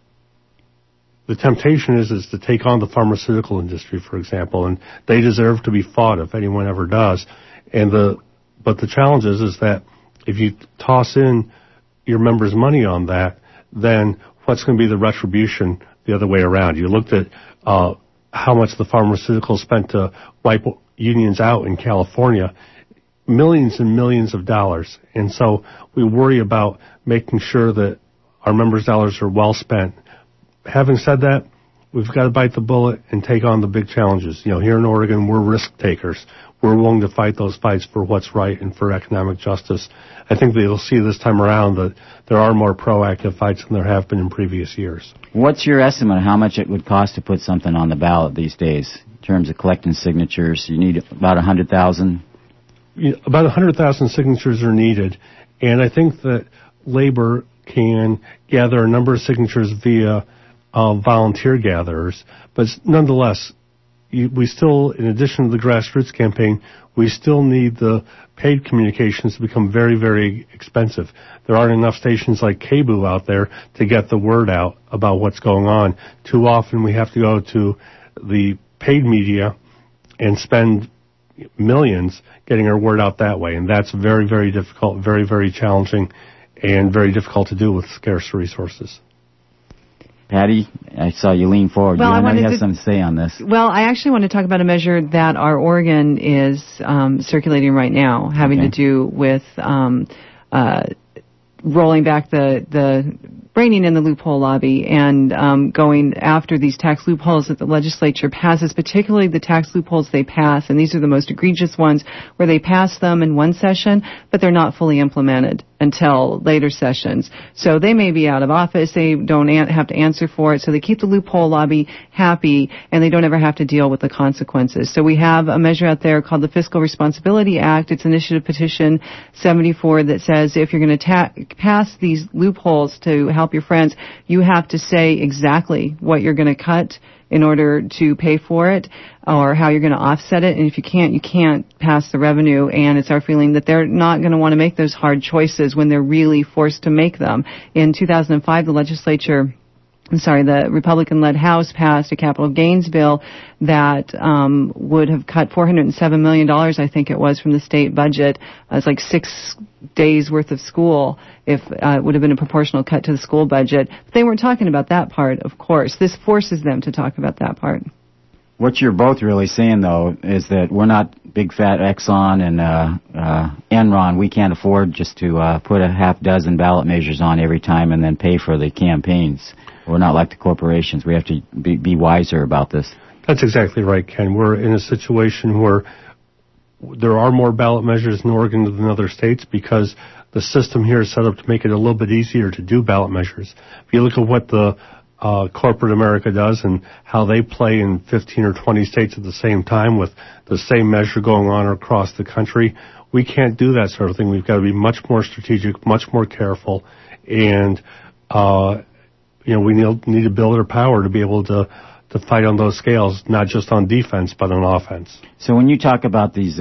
the temptation is to take on the pharmaceutical industry, for example, and they deserve to be fought if anyone ever does. But the challenge is that if you toss in your members' money on that, then what's going to be the retribution the other way around? You looked at how much the pharmaceuticals spent to wipe unions out in California, millions and millions of dollars. And so we worry about making sure that our members' dollars are well spent. Having said that, we've got to bite the bullet and take on the big challenges. Here in Oregon, we're risk takers. We're willing to fight those fights for what's right and for economic justice. I think that you'll see this time around that there are more proactive fights than there have been in previous years. What's your estimate of how much it would cost to put something on the ballot these days in terms of collecting signatures? You need about 100,000? About 100,000 signatures are needed, and I think that labor can gather a number of signatures via volunteer gatherers, but nonetheless, we still, in addition to the grassroots campaign, we still need the paid communications to become very, very expensive. There aren't enough stations like KBOO out there to get the word out about what's going on. Too often we have to go to the paid media and spend millions getting our word out that way, and that's very, very difficult, very, very challenging, and very difficult to do with scarce resources. Patty, I saw you lean forward. Well, you have something to say on this. Well, I actually want to talk about a measure that our Oregon is circulating right now, having to do with rolling back the reining in the loophole lobby and going after these tax loopholes that the legislature passes, particularly the tax loopholes they pass, and these are the most egregious ones where they pass them in one session, but they're not fully implemented until later sessions. So they may be out of office, they don't have to answer for it, so they keep the loophole lobby happy, and they don't ever have to deal with the consequences. So we have a measure out there called the Fiscal Responsibility Act. It's Initiative Petition 74 that says if you're going to pass these loopholes to help your friends, you have to say exactly what you're going to cut in order to pay for it, or how you're going to offset it. And if you can't pass the revenue. And it's our feeling that they're not going to want to make those hard choices when they're really forced to make them. In 2005, the Republican-led House passed a capital gains bill that would have cut $407 million, I think it was, from the state budget. It's like 6 days worth of school if it would have been a proportional cut to the school budget. But they weren't talking about that part, of course. This forces them to talk about that part. What you're both really saying, though, is that we're not big fat Exxon and Enron. We can't afford just to put a half dozen ballot measures on every time and then pay for the campaigns. We're not like the corporations. We have to be wiser about this. That's exactly right, Ken. We're in a situation where there are more ballot measures in Oregon than other states because the system here is set up to make it a little bit easier to do ballot measures. If you look at what the corporate America does and how they play in 15 or 20 states at the same time with the same measure going on across the country, we can't do that sort of thing. We've got to be much more strategic, much more careful, and we need to build our power to be able to fight on those scales, not just on defense, but on offense. So when you talk about these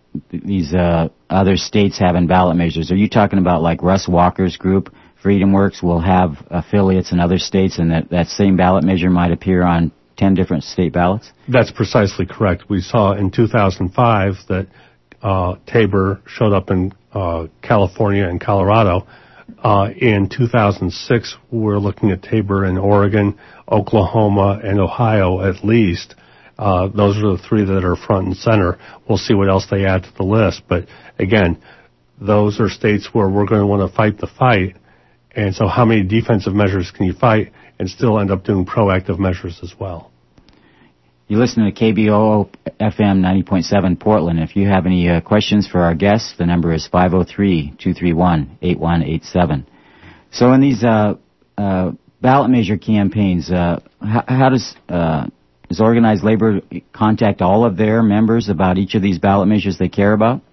other states having ballot measures, are you talking about like Russ Walker's group, Freedom Works, will have affiliates in other states, and that same ballot measure might appear on 10 different state ballots? That's precisely correct. We saw in 2005 that Tabor showed up in California and Colorado. In 2006, we're looking at Tabor in Oregon, Oklahoma, and Ohio at least. Those are the three that are front and center. We'll see what else they add to the list. But again, those are states where we're going to want to fight the fight. And so how many defensive measures can you fight and still end up doing proactive measures as well? You listen to KBOO FM 90.7 Portland. If you have any questions for our guests, the number is 503-231-8187. So in these ballot measure campaigns, how does organized labor contact all of their members about each of these ballot measures they care about?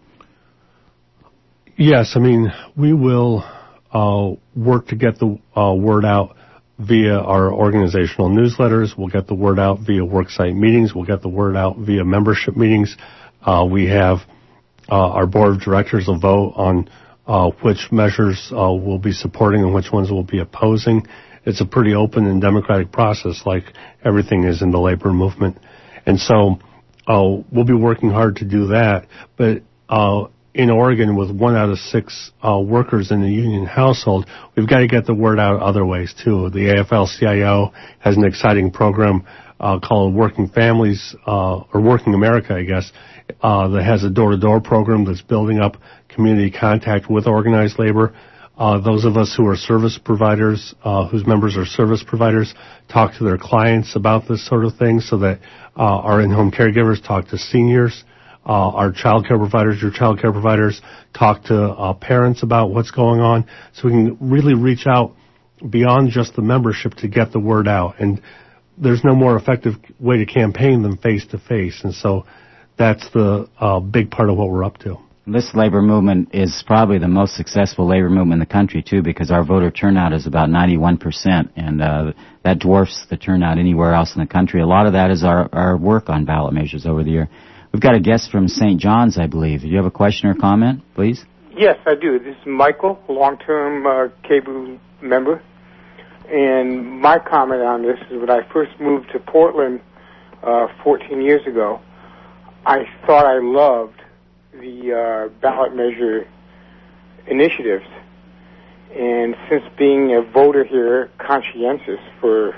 Yes, I mean, we will work to get the word out via our organizational newsletters. We'll get the word out via worksite meetings. We'll get the word out via membership meetings. We have our board of directors will vote on which measures we'll be supporting and which ones we'll be opposing. It's a pretty open and democratic process, like everything is in the labor movement. And so we'll be working hard to do that. But in Oregon, with 1 out of 6 workers in the union household, we've got to get the word out other ways, too. The AFL-CIO has an exciting program called Working Families, or Working America, I guess, that has a door-to-door program that's building up community contact with organized labor. Those of us who are service providers, whose members are service providers, talk to their clients about this sort of thing so that our in-home caregivers talk to seniors. Our child care providers, your child care providers, talk to parents about what's going on, so we can really reach out beyond just the membership to get the word out. And there's no more effective way to campaign than face-to-face, and so that's the big part of what we're up to. This labor movement is probably the most successful labor movement in the country, too, because our voter turnout is about 91%, and that dwarfs the turnout anywhere else in the country. A lot of that is our work on ballot measures over the year. We've got a guest from St. John's, I believe. Do you have a question or comment, please? Yes, I do. This is Michael, long-term KBOO member. And my comment on this is when I first moved to Portland 14 years ago, I thought I loved the ballot measure initiatives. And since being a voter here, conscientious for,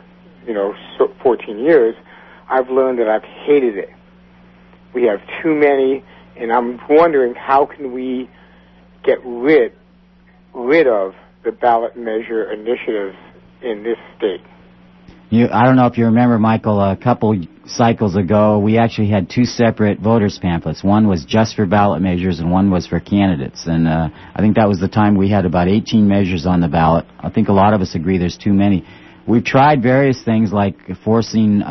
14 years, I've learned that I've hated it. We have too many, and I'm wondering how can we get rid of the ballot measure initiatives in this state. I don't know if you remember, Michael, a couple cycles ago, we actually had 2 separate voters' pamphlets. One was just for ballot measures, and one was for candidates. And I think that was the time we had about 18 measures on the ballot. I think a lot of us agree there's too many. We've tried various things like forcing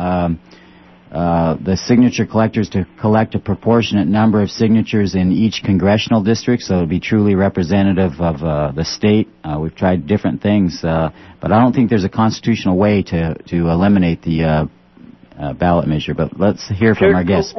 the signature collectors to collect a proportionate number of signatures in each congressional district, so it would be truly representative of the state. We've tried different things, but I don't think there's a constitutional way to eliminate the ballot measure. But let's hear from our guest.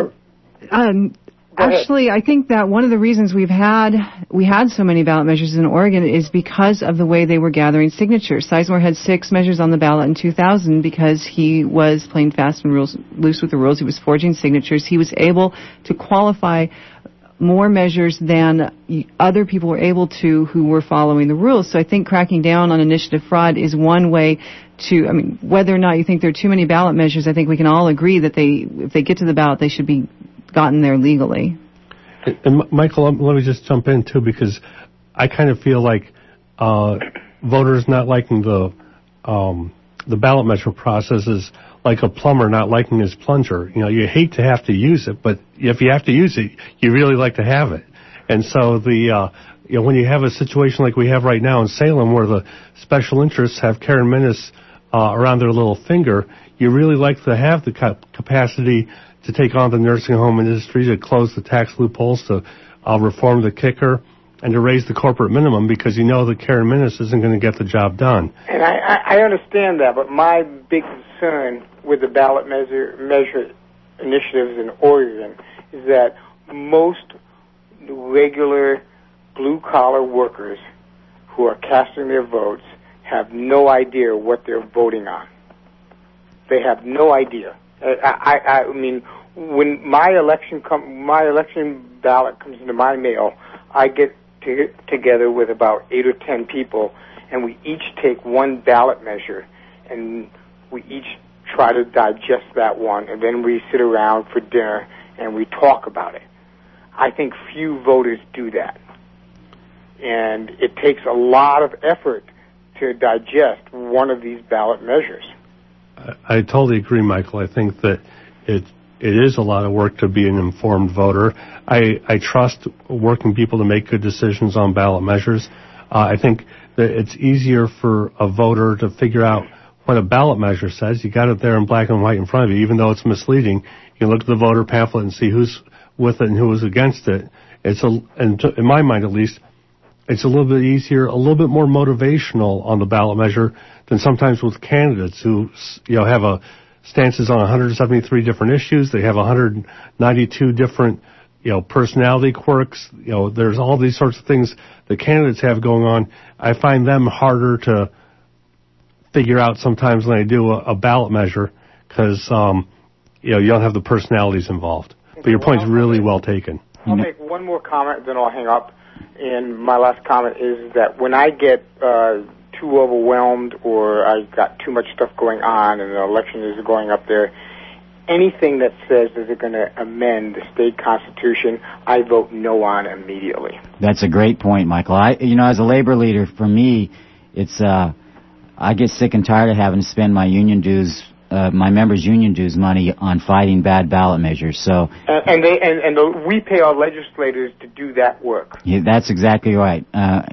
Actually, I think that one of the reasons we had so many ballot measures in Oregon is because of the way they were gathering signatures. Sizemore had 6 measures on the ballot in 2000 because he was playing fast and loose with the rules. He was forging signatures. He was able to qualify more measures than other people were able to who were following the rules. So I think cracking down on initiative fraud is one way to, whether or not you think there are too many ballot measures, I think we can all agree that if they get to the ballot, they should be gotten there legally. And Michael, let me just jump in too, because I kind of feel like voters not liking the ballot measure process is like a plumber not liking his plunger. You hate to have to use it, but if you have to use it, you really like to have it. And so when you have a situation like we have right now in Salem, where the special interests have Karen Minnis around their little finger, you really like to have the capacity to take on the nursing home industry, to close the tax loopholes, to reform the kicker, and to raise the corporate minimum, because you know that Karen Minnis isn't going to get the job done. And I understand that, but my big concern with the ballot measure initiatives in Oregon is that most regular blue-collar workers who are casting their votes have no idea what they're voting on. They have no idea. I mean, when my election ballot comes into my mail, I get together with about 8 or 10 people, and we each take one ballot measure, and we each try to digest that one, and then we sit around for dinner and we talk about it. I think few voters do that, and it takes a lot of effort to digest one of these ballot measures. I totally agree, Michael. I think that it is a lot of work to be an informed voter. I trust working people to make good decisions on ballot measures. I think that it's easier for a voter to figure out what a ballot measure says. You got it there in black and white in front of you, even though it's misleading. You can look at the voter pamphlet and see who's with it and who is against it. In my mind at least, it's a little bit easier, a little bit more motivational on the ballot measure than sometimes with candidates who, have stances on 173 different issues. They have 192 different, personality quirks. There's all these sorts of things that candidates have going on. I find them harder to figure out sometimes when I do a ballot measure because, you don't have the personalities involved. But your point's really well taken. I'll make one more comment, then I'll hang up. And my last comment is that when I get too overwhelmed or I got too much stuff going on and the election is going up there, anything that says that they're going to amend the state constitution, I vote no on immediately. That's a great point, Michael. As a labor leader, for me, it's I get sick and tired of having to spend my union dues, my members' union dues money on fighting bad ballot measures. So we pay our legislators to do that work. Yeah, that's exactly right.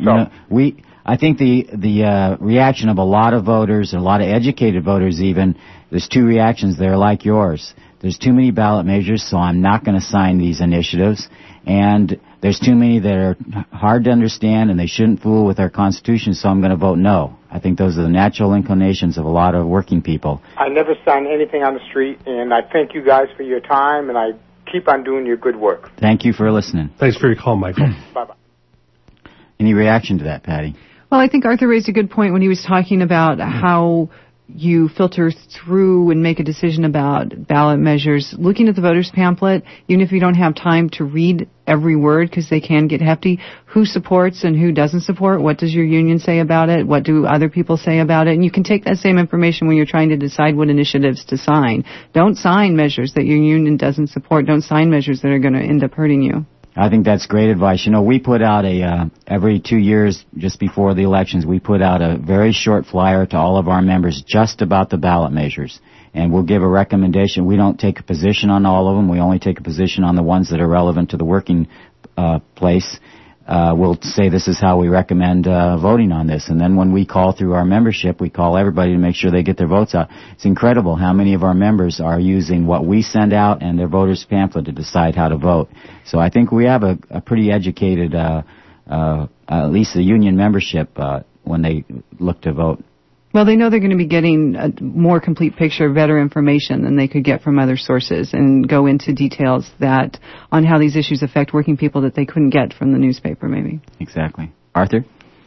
I think the reaction of a lot of voters, a lot of educated voters even, there's two reactions there like yours. There's too many ballot measures, so I'm not going to sign these initiatives. And there's too many that are hard to understand and they shouldn't fool with our Constitution, so I'm going to vote no. I think those are the natural inclinations of a lot of working people. I never sign anything on the street, and I thank you guys for your time, and I keep on doing your good work. Thank you for listening. Thanks for your call, Michael. Bye-bye. Any reaction to that, Patty? Well, I think Arthur raised a good point when he was talking about how you filter through and make a decision about ballot measures. Looking at the voters' pamphlet, even if you don't have time to read every word because they can get hefty, who supports and who doesn't support, what does your union say about it, what do other people say about it, and you can take that same information when you're trying to decide what initiatives to sign. Don't sign measures that your union doesn't support. Don't sign measures that are going to end up hurting you. I think that's great advice. We put out every 2 years, just before the elections, we put out a very short flyer to all of our members just about the ballot measures. And we'll give a recommendation. We don't take a position on all of them. We only take a position on the ones that are relevant to the working place. We'll say this is how we recommend voting on this. And then when we call through our membership, we call everybody to make sure they get their votes out. It's incredible how many of our members are using what we send out and their voters' pamphlet to decide how to vote. So I think we have a pretty educated, at least the union membership, when they look to vote. Well, they know they're going to be getting a more complete picture, better information than they could get from other sources and go into details on how these issues affect working people that they couldn't get from the newspaper, maybe. Exactly. Arthur?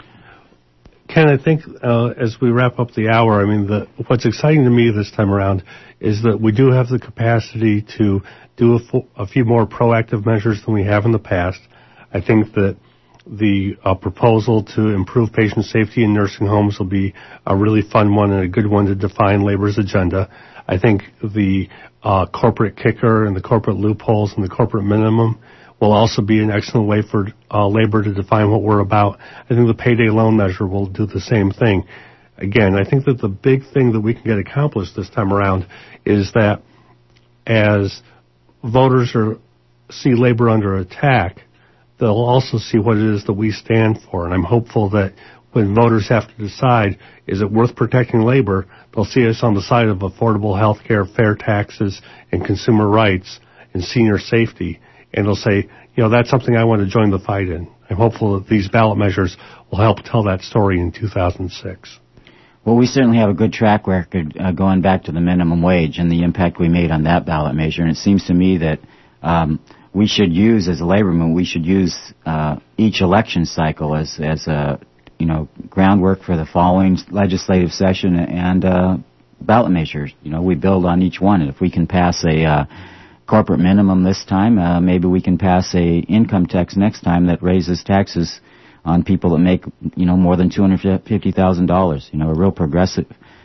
Ken, I think as we wrap up the hour, what's exciting to me this time around is that we do have the capacity to do a few more proactive measures than we have in the past. I think that the proposal to improve patient safety in nursing homes will be a really fun one and a good one to define labor's agenda. I think the corporate kicker and the corporate loopholes and the corporate minimum will also be an excellent way for labor to define what we're about. I think the payday loan measure will do the same thing. Again, I think that the big thing that we can get accomplished this time around is that as voters see labor under attack, they'll also see what it is that we stand for. And I'm hopeful that when voters have to decide, is it worth protecting labor, they'll see us on the side of affordable health care, fair taxes, and consumer rights, and senior safety. And they'll say, that's something I want to join the fight in. I'm hopeful that these ballot measures will help tell that story in 2006. Well, we certainly have a good track record going back to the minimum wage and the impact we made on that ballot measure. And it seems to me that we should use, as a labor movement, we should use each election cycle as a groundwork for the following legislative session and ballot measures. We build on each one. And if we can pass a corporate minimum this time. Maybe we can pass a income tax next time that raises taxes on people that make, more than $250,000. A real progressive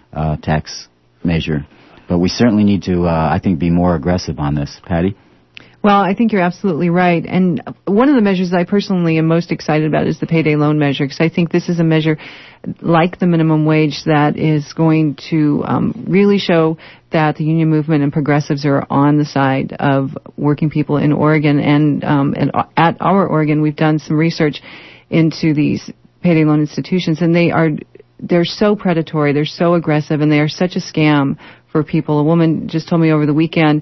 tax measure. But we certainly need to, I think, be more aggressive on this. Patty? Well, I think you're absolutely right. And one of the measures I personally am most excited about is the payday loan measure, because I think this is a measure like the minimum wage that is going to really show that the union movement and progressives are on the side of working people in Oregon. And at our Oregon, we've done some research into these payday loan institutions, and they're so predatory, they're so aggressive, and they are such a scam for people. A woman just told me over the weekend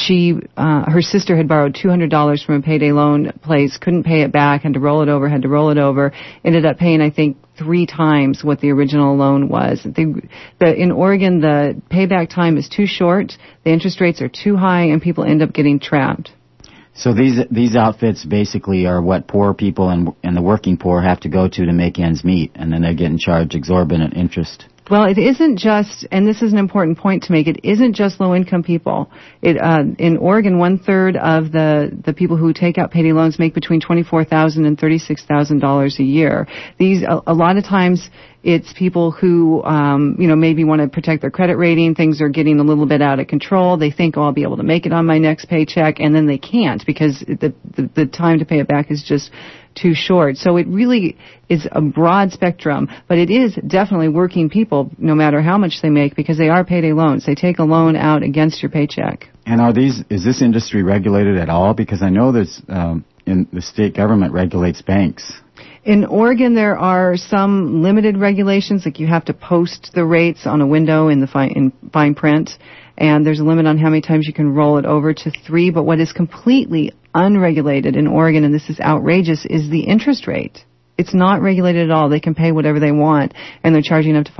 her sister had borrowed $200 from a payday loan place, couldn't pay it back, had to roll it over, ended up paying, I think, 3 times what the original loan was. In Oregon, the payback time is too short, the interest rates are too high, and people end up getting trapped. So these outfits basically are what poor people and the working poor have to go to make ends meet, and then they're getting charged exorbitant interest. Well, it isn't just, and this is an important point to make, it isn't just low-income people. In Oregon, 1/3 of the people who take out payday loans make between $24,000 and $36,000 a year. A lot of times, it's people who, maybe want to protect their credit rating. Things are getting a little bit out of control. They think, I'll be able to make it on my next paycheck, and then they can't because the time to pay it back is just too short. So it really is a broad spectrum, but it is definitely working people, no matter how much they make, because they are payday loans. They take a loan out against your paycheck. And is this industry regulated at all? Because I know there's, in the state government regulates banks. In Oregon, there are some limited regulations, like you have to post the rates on a window in fine print, and there's a limit on how many times you can roll it over to 3. But what is completely unregulated in Oregon, and this is outrageous, is the interest rate. It's not regulated at all. They can pay whatever they want, and they're charging up to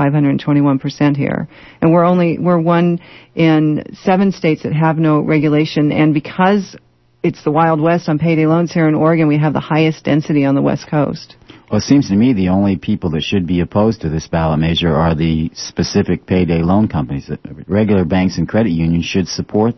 521% here. And we're one in 7 states that have no regulation, and because it's the Wild West on payday loans here in Oregon, we have the highest density on the West Coast. Well, it seems to me the only people that should be opposed to this ballot measure are the specific payday loan companies. Regular banks and credit unions should support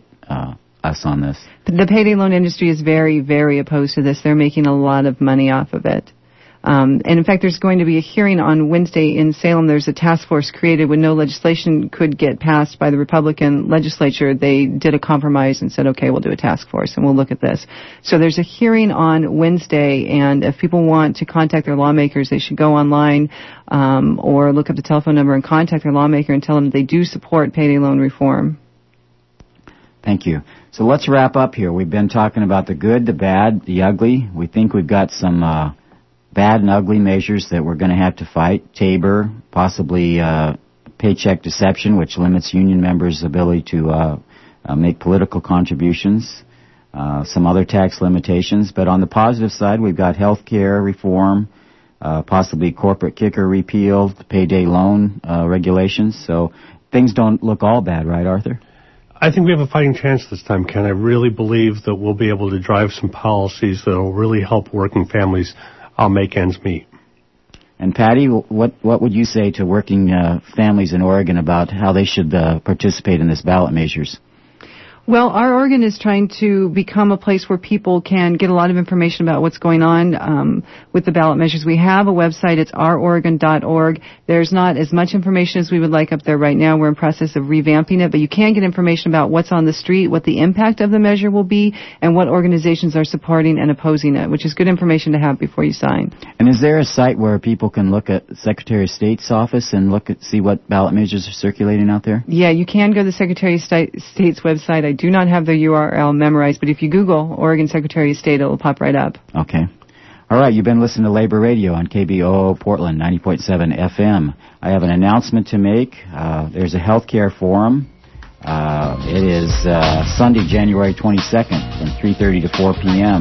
us on this. The payday loan industry is very, very opposed to this. They're making a lot of money off of it. And in fact, there's going to be a hearing on Wednesday in Salem. There's a task force created when no legislation could get passed by the Republican legislature. They did a compromise and said, okay, we'll do a task force and we'll look at this. So there's a hearing on Wednesday, and if people want to contact their lawmakers, they should go online or look up the telephone number and contact their lawmaker and tell them they do support payday loan reform. Thank you. So let's wrap up here. We've been talking about the good, the bad, the ugly. We think we've got some bad and ugly measures that we're going to have to fight. Tabor, possibly paycheck deception, which limits union members' ability to make political contributions. Some other tax limitations. But on the positive side, we've got health care reform, possibly corporate kicker repeal, the payday loan regulations. So things don't look all bad, right, Arthur? I think we have a fighting chance this time, Ken. I really believe that we'll be able to drive some policies that will really help working families make ends meet. And Patty, what would you say to working families in Oregon about how they should participate in this ballot measures? Well, our Oregon is trying to become a place where people can get a lot of information about what's going on with the ballot measures. We have a website. It's ouroregon.org. There's not as much information as we would like up there right now. We're in process of revamping it, but you can get information about what's on the street, what the impact of the measure will be, and what organizations are supporting and opposing it, which is good information to have before you sign. And is there a site where people can look at the Secretary of State's office and see what ballot measures are circulating out there? Yeah, you can go to the Secretary of State's website. I do not have the URL memorized, but if you Google Oregon Secretary of State, it'll pop right up. Okay. All right, you've been listening to Labor Radio on KBOO Portland 90.7 FM. I have an announcement to make. There's a healthcare forum. It is Sunday, January 22nd from 3:30 to 4 p.m.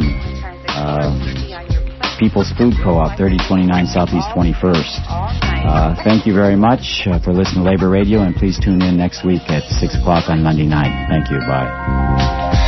People's Food Co-op, 3029 Southeast 21st. Thank you very much for listening to Labor Radio, and please tune in next week at 6 o'clock on Monday night. Thank you. Bye.